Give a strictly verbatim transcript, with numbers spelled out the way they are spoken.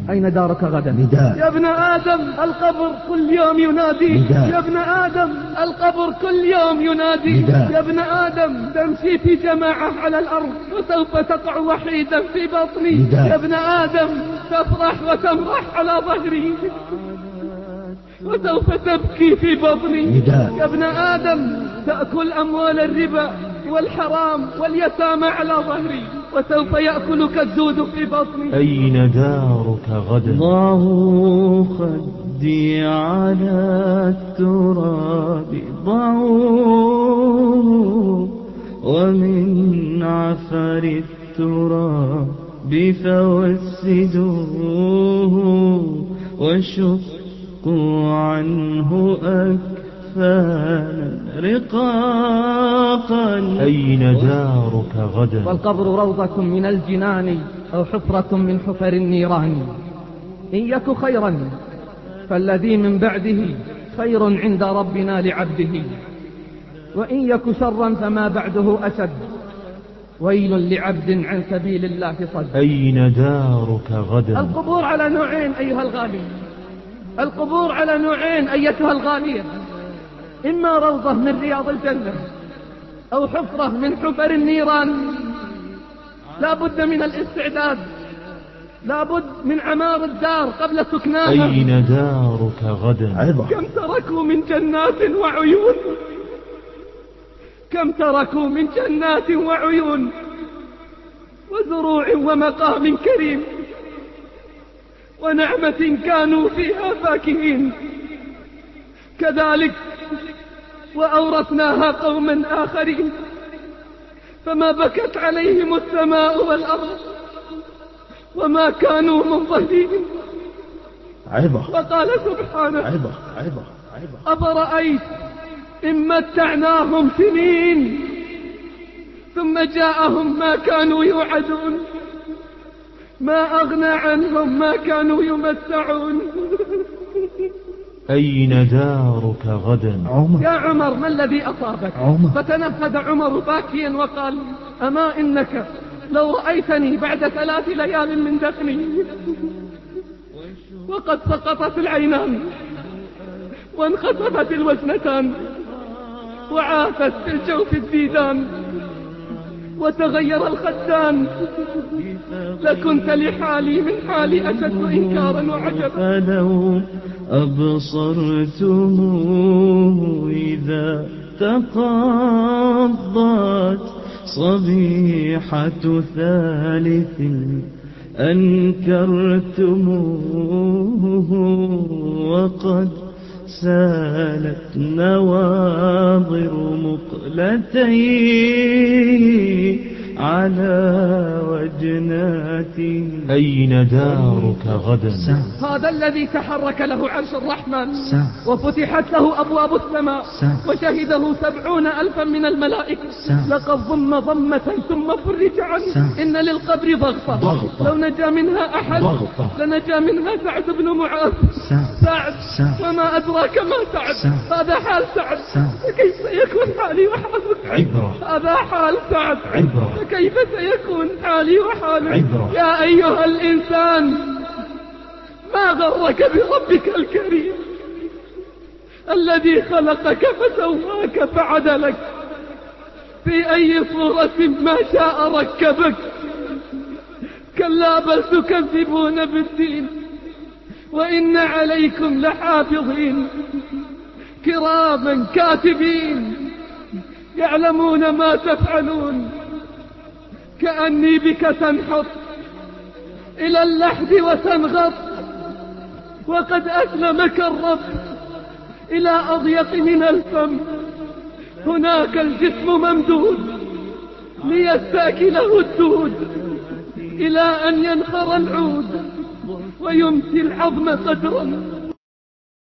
أين دارك غدا؟ نداء. يا ابن آدم القبر كل يوم ينادي. نداء. يا ابن آدم القبر كل يوم ينادي. نداء. يا ابن آدم تمشي في جماعة على الأرض وسوف تقع وحيدا في بطني. نداء. يا ابن آدم تفرح وتمرح على ظهري وسوف تبكي في بطني. نداء. يا ابن آدم تأكل أموال الربا والحرام واليتامى على ظهري وسوف يأكلك الدود في بطني. أين دارك غدا؟ ضعوا خدي على التراب ضعوا ومن عفر التراب فوسدوه وشقوا عنه أكفانا رقاقا. أين دارك غدا؟ والقبر روضة من الجنان أو حفرة من حفر النيران. إن يك خيرا فالذي من بعده خير عند ربنا لعبده، وإن يك شرا فما بعده أشد. ويل لعبد عن سبيل الله صد. أين دارك غدا؟ القبور على نوعين أيها الغالي، القبور على نوعين أيتها الغالية، إما روضة من رياض الجنة أو حفرة من حفر النيران. لا بد من الاستعداد، لا بد من عمار الدار قبل سكناها. أين دارك غدا؟ عظة. كم تركوا من جنات وعيون، كم تركوا من جنات وعيون وزروع ومقام كريم ونعمة كانوا فيها فاكهين. كذلك وأورثناها قوما آخرين فما بكت عليهم السماء والأرض وما كانوا منظرين. عظة. وقال سبحانه: عظة عظة عظة. أفرأيت إن متعناهم سنين ثم جاءهم ما كانوا يوعدون ما أغنى عنهم ما كانوا يمتعون. أين دارك غدا؟ عمر. يا عمر ما الذي أصابك؟ عمر. فتنهد عمر باكيا وقال: أما إنك لو رأيتني بعد ثلاث ليال من دفني وقد سقطت العينان وانخسفت الوجنتان وعافت في الجوف الديدان وتغير الخدان لكنت لحالي من حالي أشد إنكارا وعجبا. فلو أبصرتموه إذا تقضت صبيحة ثالث أنكرتموه وقد سالت نواظر مقلتين على وجناته. أين دارك غدا؟ هذا الذي تحرك له عرش الرحمن سا. وفتحت له أبواب السماء سا. وشهده سبعون ألفا من الملائكة. سا. لقد ضم ضمة ثم فرج عنه. سا. إن للقبر ضغطة ضغطة. لو نجا منها أحد ضغطة. لنجا منها سعد بن معاذ. سا. سعد سا. وما أدراك ما سعد. سا. هذا حال سعد سا. فكيف سيكون حالي وحالك؟ عبرة. هذا حال سعد عبرة. فكيف سيكون حالي وحالك؟ عبرة. يا أيها الإنسان ما غرك بربك الكريم الذي خلقك فسواك فعدلك في أي صورة ما شاء ركبك. كلا بل تكذبون بالدين وإن عليكم لحافظين كراما كاتبين يعلمون ما تفعلون. كأني بك تنحط إلى اللحد وتنغط وقد أسلمك الرب إلى أضيق من الفم. هناك الجسم ممدود ليستأكله الدود إلى أن ينخر العود ويمسي العظم قدرا